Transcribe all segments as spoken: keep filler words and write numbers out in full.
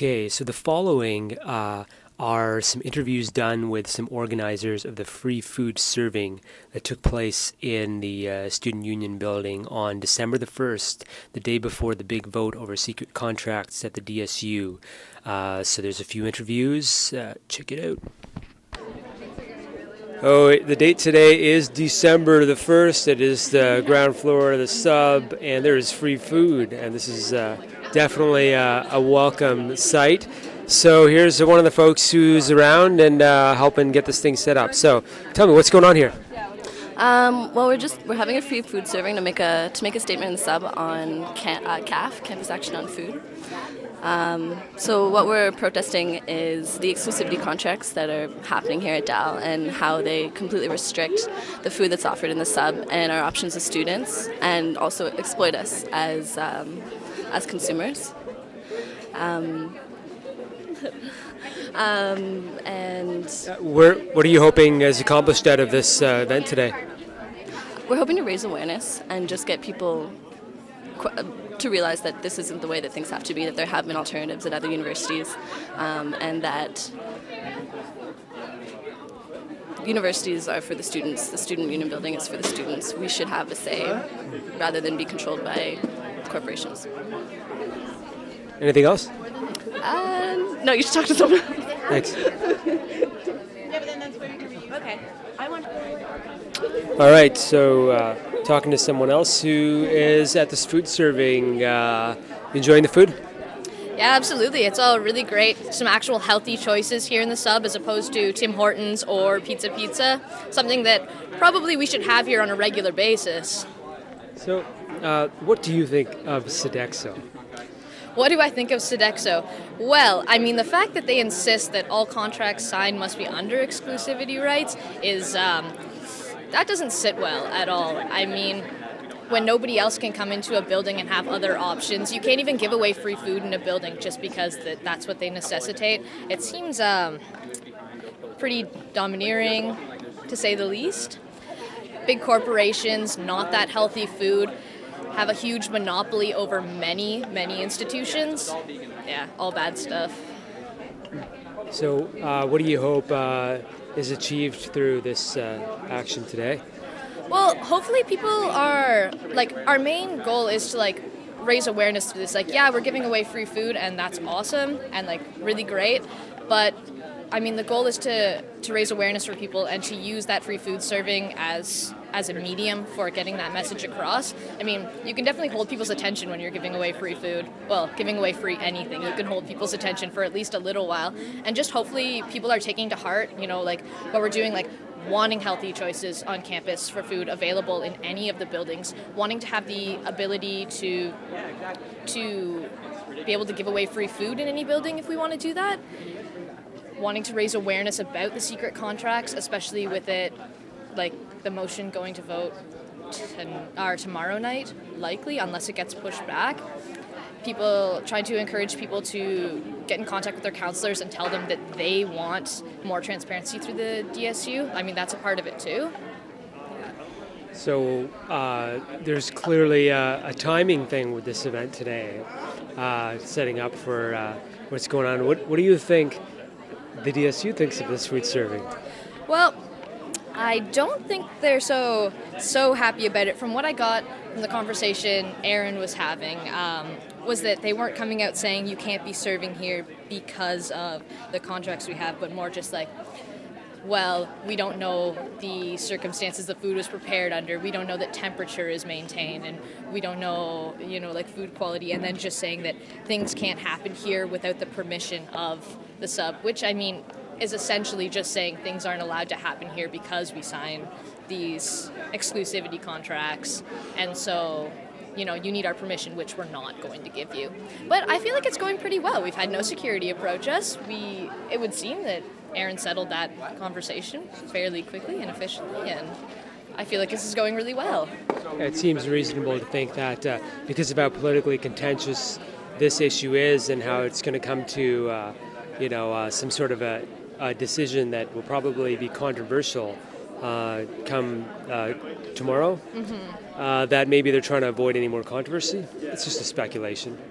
Okay, so the following uh, are some interviews done with some organizers of the free food serving that took place in the uh, Student Union building on December the first, the day before the big vote over secret contracts at the D S U. Uh, so there's a few interviews. Uh, check it out. Oh, the date today is December the first. It is the ground floor of the sub, and there is free food, and this is uh, definitely uh, a welcome sight. So here's one of the folks who's around and uh, helping get this thing set up. So tell me, what's going on here? Um, well, we're just we're having a free food serving to make a to make a statement in the sub on can, uh, C A F, Campus Action on Food. Um, so what we're protesting is the exclusivity contracts that are happening here at D A L and how they completely restrict the food that's offered in the sub and our options as students, and also exploit us as um, as consumers. Um, um, and Uh, where, what are you hoping is accomplished out of this uh, event today? we're hoping to raise awareness and just get people qu- to realize that this isn't the way that things have to be, that there have been alternatives at other universities, um, and that universities are for the students, the student union building is for the students. We should have a say rather than be controlled by corporations. Anything else? Um, no, you should talk to someone else. Thanks. Okay. I want. All right, so uh, talking to someone else who is at this food serving, uh, enjoying the food? Yeah, absolutely. It's all really great. Some actual healthy choices here in the sub as opposed to Tim Hortons or Pizza Pizza, something that probably we should have here on a regular basis. So, uh, what do you think of Sodexo? What do I think of Sodexo? Well, I mean, the fact that they insist that all contracts signed must be under exclusivity rights is, um, that doesn't sit well at all. I mean, when nobody else can come into a building and have other options, you can't even give away free food in a building just because that, that's what they necessitate. It seems um, pretty domineering, to say the least. Big corporations, not that healthy food, have a huge monopoly over many, many institutions. Yeah, all bad stuff. So, uh, what do you hope uh, is achieved through this uh, action today? Well, hopefully people are, like, our main goal is to, like, raise awareness to this. Like, yeah, we're giving away free food, and that's awesome and, like, really great. But, I mean, the goal is to, to raise awareness for people and to use that free food serving as as a medium for getting that message across. I mean, you can definitely hold people's attention when you're giving away free food. Well, giving away free anything. You can hold people's attention for at least a little while. And just hopefully people are taking to heart, you know, like what we're doing, like wanting healthy choices on campus for food available in any of the buildings, wanting to have the ability to to be able to give away free food in any building if we want to do that, wanting to raise awareness about the secret contracts, especially with it, like the motion going to vote ten, or tomorrow night, likely, unless it gets pushed back. People trying to encourage people to get in contact with their counselors and tell them that they want more transparency through the D S U. I mean, that's a part of it too. So, uh, there's clearly a, a timing thing with this event today, uh, setting up for uh, what's going on. What, what do you think the D S U thinks of this food serving? Well, I don't think they're so so happy about it. From what I got from the conversation Aaron was having, um, was that they weren't coming out saying you can't be serving here because of the contracts we have, but more just like, well, we don't know the circumstances the food was prepared under. We don't know that temperature is maintained, and we don't know, you know, like food quality. And then just saying that things can't happen here without the permission of the sub, which I mean is essentially just saying things aren't allowed to happen here because we sign these exclusivity contracts. And so, you know, you need our permission, which we're not going to give you. But I feel like it's going pretty well. We've had no security approach us. We, it would seem that Aaron settled that conversation fairly quickly and efficiently, and I feel like this is going really well. It seems reasonable to think that uh, because of how politically contentious this issue is and how it's going to come to, uh, you know, uh, some sort of a, a decision that will probably be controversial uh, come uh, tomorrow, mm-hmm. uh, that maybe they're trying to avoid any more controversy. It's just a speculation.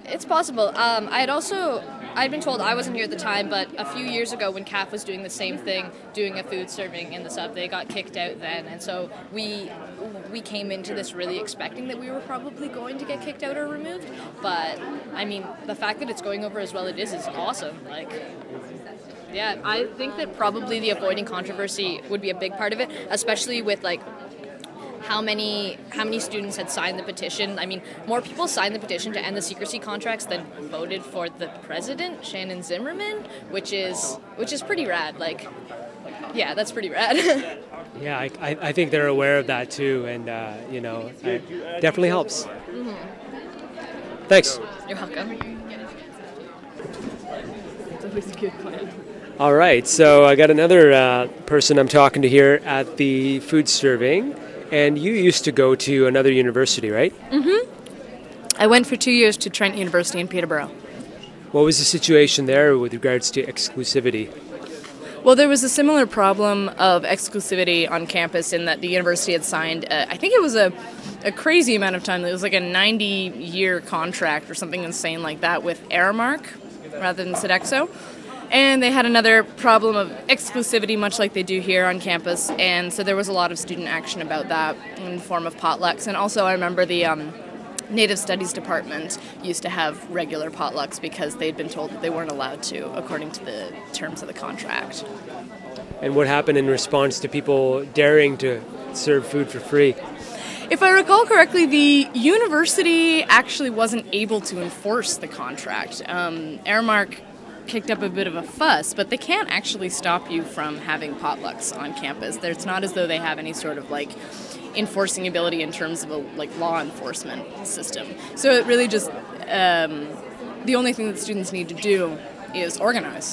it's possible. Um, I had also, I'd been told, I wasn't here at the time, but a few years ago when C A F was doing the same thing, doing a food serving in the sub, they got kicked out then. And so we we came into this really expecting that we were probably going to get kicked out or removed. But, I mean, the fact that it's going over as well it is is awesome. Like, yeah, I think that probably the avoiding controversy would be a big part of it, especially with, like, how many how many students had signed the petition. I mean, more people signed the petition to end the secrecy contracts than voted for the president, Shannon Zimmerman, which is which is pretty rad. Like, yeah, that's pretty rad. Yeah, I, I I think they're aware of that too, and uh, you know, it definitely helps. Mm-hmm. Thanks. You're welcome. It's always a good plan. All right, so I got another uh, person I'm talking to here at the food serving. And you used to go to another university, right? Mm-hmm. I went for two years to Trent University in Peterborough. What was the situation there with regards to exclusivity? Well, there was a similar problem of exclusivity on campus in that the university had signed, uh, I think it was a, a crazy amount of time. It was like a ninety-year contract or something insane like that with Aramark rather than Sodexo. And they had another problem of exclusivity, much like they do here on campus. And so there was a lot of student action about that in the form of potlucks. And also I remember the um, Native Studies Department used to have regular potlucks because they'd been told that they weren't allowed to, according to the terms of the contract. And what happened in response to people daring to serve food for free? If I recall correctly, the university actually wasn't able to enforce the contract. Um, Aramark kicked up a bit of a fuss, but they can't actually stop you from having potlucks on campus. It's not as though they have any sort of like enforcing ability in terms of a like law enforcement system. So it really just um, the only thing that students need to do is organize.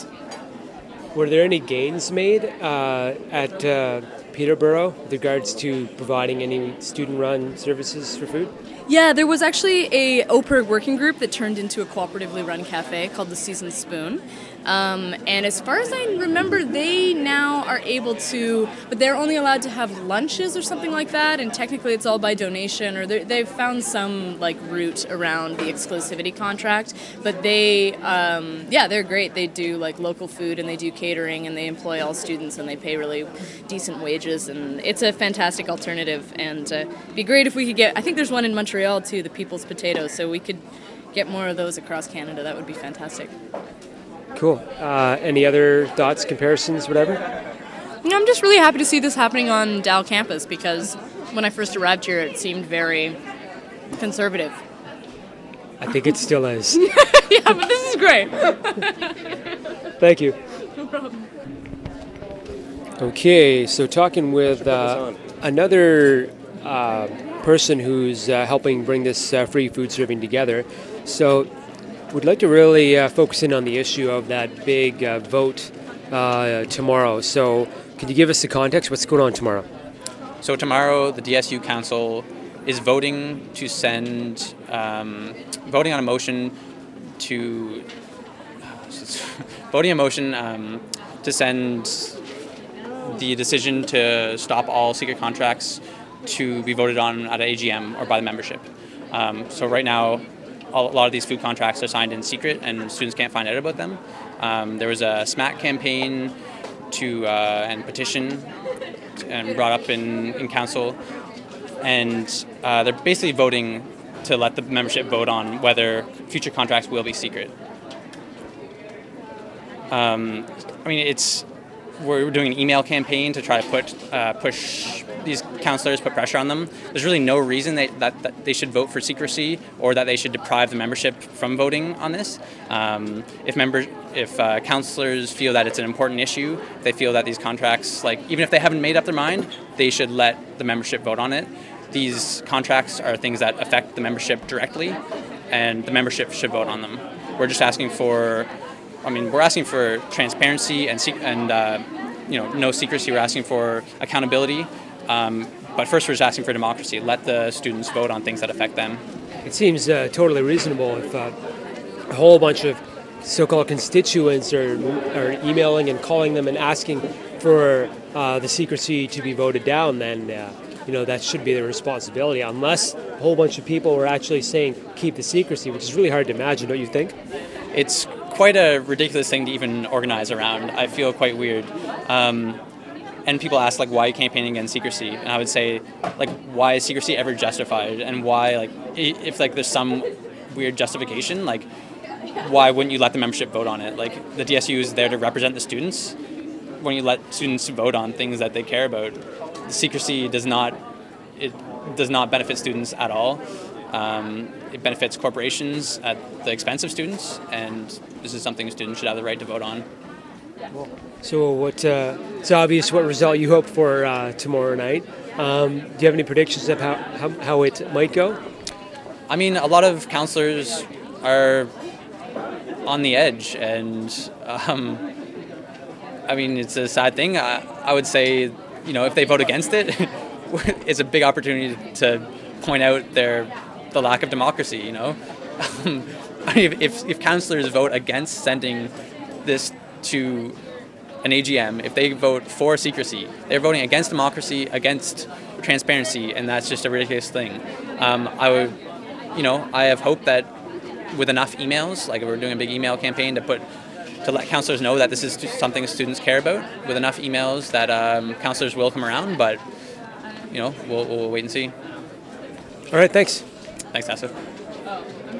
Were there any gains made uh, at uh, Peterborough with regards to providing any student-run services for food? Yeah, there was actually a O P E R G working group that turned into a cooperatively run cafe called the Seasoned Spoon. Um, and as far as I remember, they now are able to, but they're only allowed to have lunches or something like that, and technically it's all by donation, or they've found some like route around the exclusivity contract. But they, um, yeah, they're great. They do like local food and they do catering and they employ all students and they pay really decent wages, and it's a fantastic alternative. And uh, it'd be great if we could get, I think there's one in Montreal too, the People's Potatoes, so we could get more of those across Canada. That would be fantastic. Cool. Uh, any other thoughts, comparisons, whatever? I'm just really happy to see this happening on Dal campus because when I first arrived here, it seemed very conservative. I think it still is. Yeah, but this is great. Thank you. No problem. Okay, so talking with uh, another uh, person who's uh, helping bring this uh, free food serving together. So we'd like to really uh, focus in on the issue of that big uh, vote uh, tomorrow. So could you give us the context? What's going on tomorrow? So tomorrow, the D S U Council is voting to send, um, voting on a motion to, voting a motion um, to send the decision to stop all secret contracts to be voted on at an A G M or by the membership. Um, so right now, a lot of these food contracts are signed in secret and students can't find out about them. Um, there was a SMAC campaign to uh, and petition and brought up in, in council, and uh, they're basically voting to let the membership vote on whether future contracts will be secret. Um, I mean, it's we're doing an email campaign to try to put uh, push these counselors, put pressure on them. There's really no reason they, that, that they should vote for secrecy or that they should deprive the membership from voting on this. Um, if member, if uh, counselors feel that it's an important issue, they feel that these contracts, like even if they haven't made up their mind, they should let the membership vote on it. These contracts are things that affect the membership directly, and the membership should vote on them. We're just asking for, I mean, we're asking for transparency and and uh, you know, no secrecy. We're asking for accountability. Um, but first, we're just asking for democracy. Let the students vote on things that affect them. It seems uh, totally reasonable if uh, a whole bunch of so-called constituents are, are emailing and calling them and asking for uh, the secrecy to be voted down, then uh, you know that should be their responsibility, unless whole bunch of people were actually saying keep the secrecy, which is really hard to imagine, don't you think? It's quite a ridiculous thing to even organize around. I feel quite weird. Um, and people ask, like, why are you campaigning against secrecy? And I would say, like, why is secrecy ever justified? And why, like, i- if, like, there's some weird justification, like, why wouldn't you let the membership vote on it? Like, the D S U is there to represent the students. When you let students vote on things that they care about, the secrecy does not, it does not benefit students at all. Um, it benefits corporations at the expense of students, and this is something students should have the right to vote on. So what? Uh, it's obvious what result you hope for uh, tomorrow night. Um, do you have any predictions of how, how, how it might go? I mean, a lot of counselors are on the edge, and um, I mean, it's a sad thing. I, I would say, you know, if they vote against it, it's a big opportunity to point out their the lack of democracy. You know, um, I mean, if, if if counselors vote against sending this to an A G M, if they vote for secrecy, they're voting against democracy, against transparency, and that's just a ridiculous thing. Um, I would, you know, I have hope that with enough emails, like we're doing a big email campaign to put to let counselors know that this is something students care about, with enough emails that um, counselors will come around, but, you know, we'll, we'll wait and see. All right, thanks. Thanks, Nasa.